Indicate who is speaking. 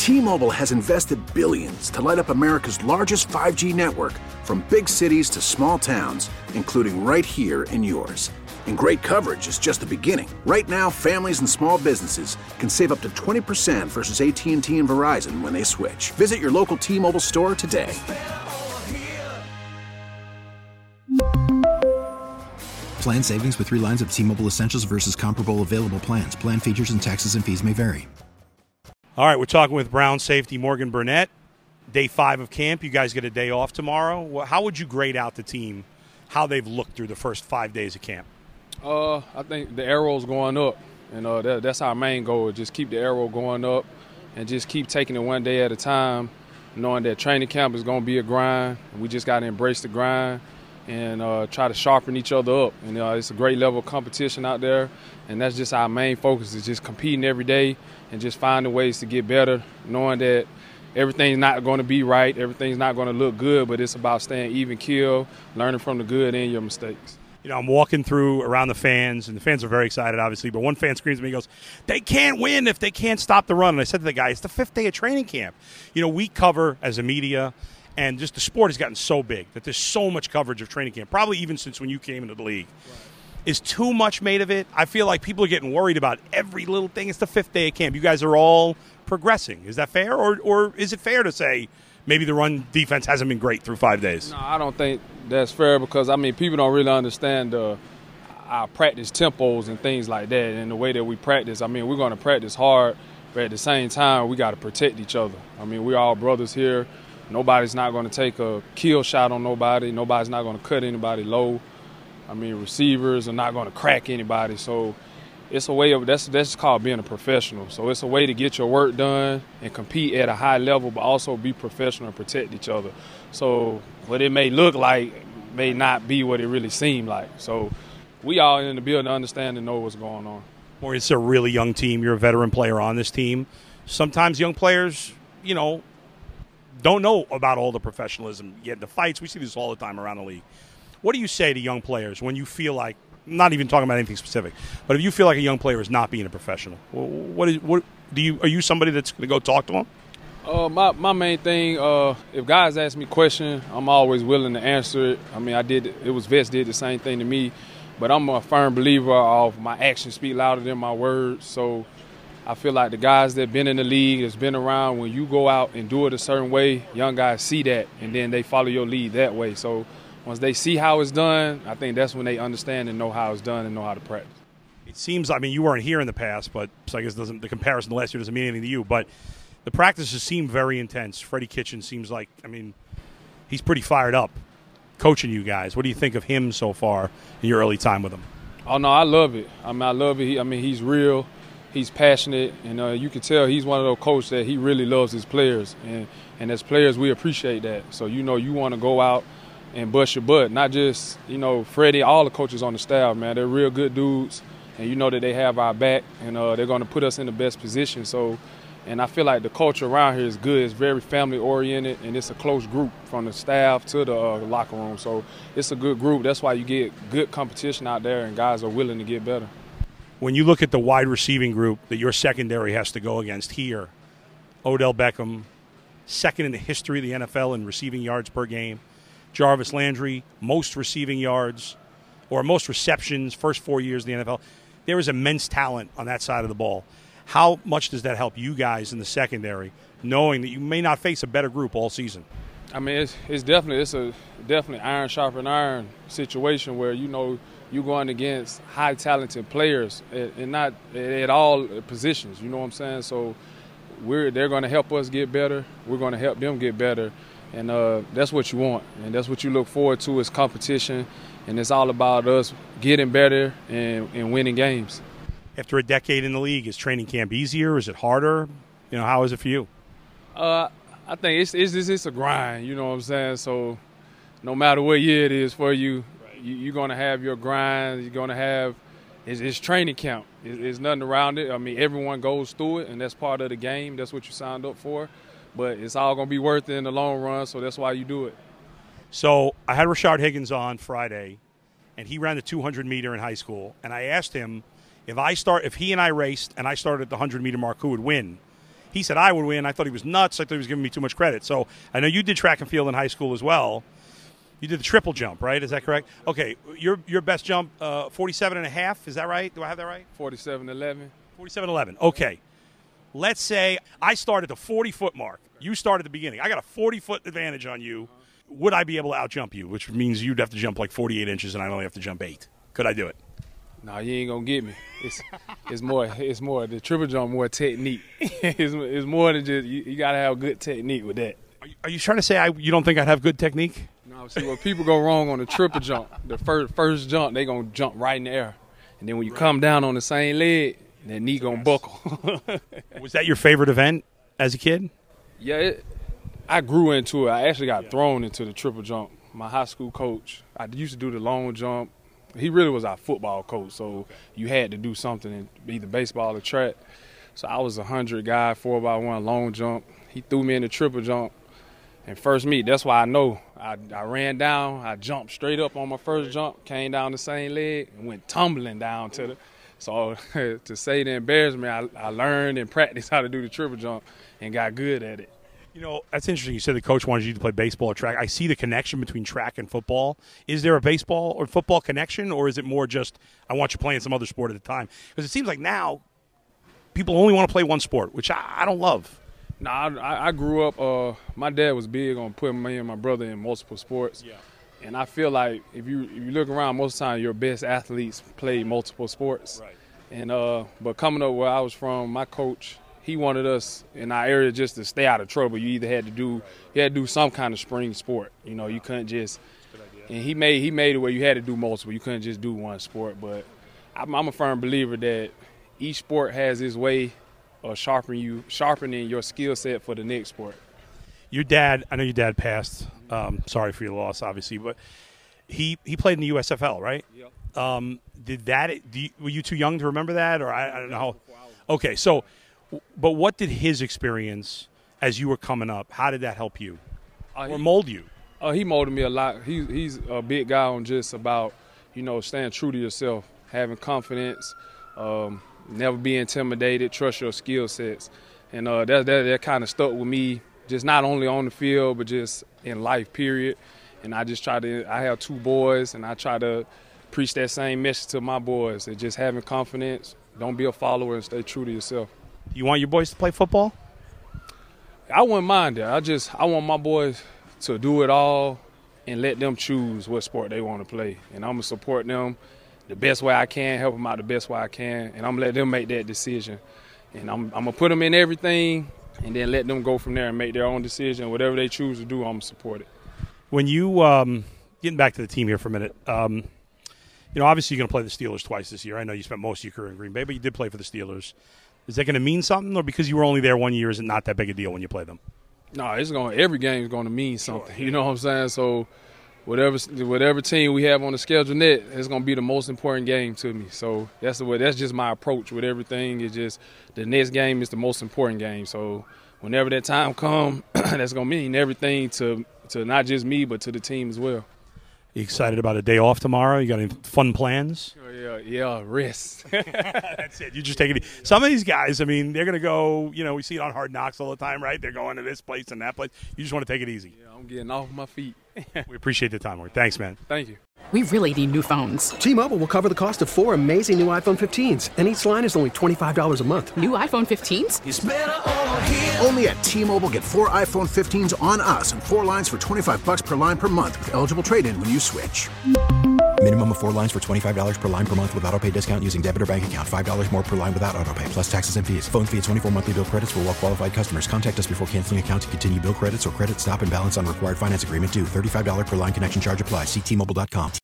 Speaker 1: T-Mobile has invested billions to light up America's largest 5G network, from big cities to small towns, including right here in yours. And great coverage is just the beginning. Right now, families and small businesses can save up to 20% versus AT&T and Verizon when they switch. Visit your local T-Mobile store today.
Speaker 2: Plan savings with 3 lines of T-Mobile Essentials versus comparable available plans. Plan features and taxes and fees may vary.
Speaker 3: All right, we're talking with Brown safety Morgan Burnett. Day 5 of camp. You guys get a day off tomorrow. How would you grade out the team, how they've looked through the first 5 days of camp?
Speaker 4: I think the arrow's going up, and that's our main goal, just keep the arrow going up and just keep taking it one day at a time, knowing that training camp is going to be a grind. We just got to embrace the grind and try to sharpen each other up. And it's a great level of competition out there, and that's just our main focus, is just competing every day and just finding ways to get better, knowing that everything's not going to be right, everything's not going to look good, but it's about staying even keel, learning from the good and your mistakes.
Speaker 3: You know, I'm walking through around the fans, and the fans are very excited, obviously, but one fan screams at me and goes, "They can't win if they can't stop the run." And I said to the guy, it's the 5th day of training camp. You know, we cover as a media, and just the sport has gotten so big that there's so much coverage of training camp, probably even since when you came into the league. Right. Is too much made of it? I feel like people are getting worried about every little thing. It's the 5th day of camp. You guys are all progressing. Is that fair? Or is it fair to say maybe the run defense hasn't been great through 5 days?
Speaker 4: No, I don't think that's fair, because, people don't really understand our practice tempos and things like that and the way that we practice. We're going to practice hard, but at the same time, we got to protect each other. We're all brothers here. Nobody's not going to take a kill shot on nobody. Nobody's not going to cut anybody low. Receivers are not going to crack anybody. So it's a way of that's called being a professional. So it's a way to get your work done and compete at a high level, but also be professional and protect each other. So what it may look like may not be what it really seemed like. So we all in the building understand and know what's going on.
Speaker 3: Or it's a really young team. You're a veteran player on this team. Sometimes young players, don't know about all the professionalism. You get the fights. We see this all the time around the league. What do you say to young players when you feel like, not even talking about anything specific, but if you feel like a young player is not being a professional, are you somebody that's going to go talk to them?
Speaker 4: My main thing, if guys ask me a question, I'm always willing to answer it. Vets did the same thing to me, but I'm a firm believer of my actions speak louder than my words. So I feel like the guys that been in the league, that's been around, when you go out and do it a certain way, young guys see that, and then they follow your lead that way. So once they see how it's done, I think that's when they understand and know how it's done and know how to practice.
Speaker 3: It seems, you weren't here in the past, but so I guess the comparison to last year doesn't mean anything to you, but the practices seem very intense. Freddie Kitchen seems like, he's pretty fired up coaching you guys. What do you think of him so far in your early time with him?
Speaker 4: Oh, no, I love it. I love it. He's real. He's passionate, and you can tell he's one of those coaches that he really loves his players. And as players, we appreciate that. So, you want to go out and bust your butt. Not just, Freddie, all the coaches on the staff, man. They're real good dudes, and you know that they have our back, and they're going to put us in the best position. So, and I feel like the culture around here is good. It's very family-oriented, and it's a close group from the staff to the locker room. So it's a good group. That's why you get good competition out there, and guys are willing to get better.
Speaker 3: When you look at the wide receiving group that your secondary has to go against here, Odell Beckham, second in the history of the NFL in receiving yards per game. Jarvis Landry, most receiving yards or most receptions, first 4 years in the NFL. There is immense talent on that side of the ball. How much does that help you guys in the secondary, knowing that you may not face a better group all season?
Speaker 4: It's definitely iron sharpen iron situation where you're going against high talented players and not at all positions. You know what I'm saying? So they're going to help us get better. We're going to help them get better. And that's what you want, and that's what you look forward to is competition, and it's all about us getting better and winning games.
Speaker 3: After a decade in the league, is training camp easier? Is it harder? How is it for you?
Speaker 4: I think it's a grind, you know what I'm saying? So no matter what year it is for you, you're going to have your grind. You're going to have it's training camp. There's nothing around it. Everyone goes through it, and that's part of the game. That's what you signed up for. But it's all going to be worth it in the long run, so that's why you do it.
Speaker 3: So I had Rashard Higgins on Friday, and he ran the 200-meter in high school. And I asked him if he and I raced and I started at the 100-meter mark, who would win? he said I would win. I thought he was nuts. I thought he was giving me too much credit. So I know you did track and field in high school as well. You did the triple jump, right? Is that correct? Okay, your best jump, 47.5. Is that right? Do I have that right?
Speaker 4: 47.11.
Speaker 3: 47.11. Okay. Let's say I start at the 40-foot mark. You start at the beginning. I got a 40-foot advantage on you. Would I be able to outjump you, which means you'd have to jump like 48 inches and I only have to jump 8? Could I do it?
Speaker 4: No, you ain't gonna get me. It's more the triple jump, more technique. it's more than just you gotta have good technique with that.
Speaker 3: Are you trying to say you don't think I'd have good technique?
Speaker 4: No, see where people go wrong on the triple jump. The first jump, they gonna jump right in the air, and then when you come down on the same leg, that knee gonna buckle.
Speaker 3: Was that your favorite event as a kid?
Speaker 4: Yeah, I grew into it. I actually got thrown into the triple jump. My high school coach, I used to do the long jump. He really was our football coach, so you had to do something in either baseball or track. So I was a 100 guy, 4x1 long jump. He threw me in the triple jump. And first meet, that's why I know. I ran down, I jumped straight up on my first jump, came down the same leg, and went tumbling down to the. So to say the embarrassment, I learned and practiced how to do the triple jump and got good at it.
Speaker 3: You know, that's interesting. You said the coach wanted you to play baseball or track. I see the connection between track and football. Is there a baseball or football connection, or is it more just I want you playing some other sport at the time? Because it seems like now people only want to play one sport, which I don't love.
Speaker 4: No, I grew up. My dad was big on putting me and my brother in multiple sports. Yeah. And I feel like if you look around, most of the time your best athletes play multiple sports.
Speaker 3: Right.
Speaker 4: And but coming up where I was from, my coach, he wanted us in our area just to stay out of trouble. You either had to do some kind of spring sport. You know, you couldn't just. And he made it where you had to do multiple. You couldn't just do one sport. But I'm a firm believer that each sport has its way of sharpening your skill set for the next sport.
Speaker 3: Your dad, I know your dad passed. Sorry for your loss, obviously, but he played in the USFL, right? Yep. Were you too young to remember that, or I don't know how? Okay, so, but what did his experience as you were coming up? How did that help you, or mold you?
Speaker 4: He molded me a lot. He's a big guy on just about staying true to yourself, having confidence, never be intimidated, trust your skill sets, and that kind of stuck with me. Just not only on the field, but just in life, period. And I have 2 boys, and I try to preach that same message to my boys. That just having confidence, don't be a follower, and stay true to yourself.
Speaker 3: You want your boys to play football?
Speaker 4: I wouldn't mind that. I want my boys to do it all and let them choose what sport they want to play. And I'm going to support them the best way I can, help them out the best way I can, and I'm going to let them make that decision. And I'm going to put them in everything, and then let them go from there and make their own decision. Whatever they choose to do, I'm going to support it.
Speaker 3: When you getting back to the team here for a minute, obviously you're going to play the Steelers twice this year. I know you spent most of your career in Green Bay, but you did play for the Steelers. Is that going to mean something, or because you were only there 1 year, is it not that big a deal when you play them?
Speaker 4: No, every game is going to mean something. Sure. You know what I'm saying? So whatever team we have on the schedule net is going to be the most important game to me. So that's just my approach with everything. It's just the next game is the most important game. So whenever that time comes, that's going to mean everything to not just me, but to the team as well.
Speaker 3: You excited about a day off tomorrow? You got any fun plans?
Speaker 4: Yeah, rest.
Speaker 3: That's it. You just take it easy. Some of these guys, I mean, they're going to go, we see it on Hard Knocks all the time, right? They're going to this place and that place. You just want to take it easy.
Speaker 4: Yeah, I'm getting off my feet.
Speaker 3: We appreciate the time, Mark. Thanks, man.
Speaker 4: Thank you.
Speaker 5: We really need new phones.
Speaker 6: T-Mobile will cover the cost of 4 amazing new iPhone 15s, and each line is only $25 a month.
Speaker 5: New iPhone 15s?
Speaker 1: It's better over here. Only at T-Mobile, get 4 iPhone 15s on us and 4 lines for $25 per line per month with eligible trade-in when you switch.
Speaker 2: Minimum of 4 lines for $25 per line per month with autopay discount using debit or bank account. $5 more per line without autopay, plus taxes and fees. Phone fee at 24 monthly bill credits for well-qualified customers. Contact us before canceling account to continue bill credits or credit stop and balance on required finance agreement due. $35 per line connection charge applies. See T-Mobile.com.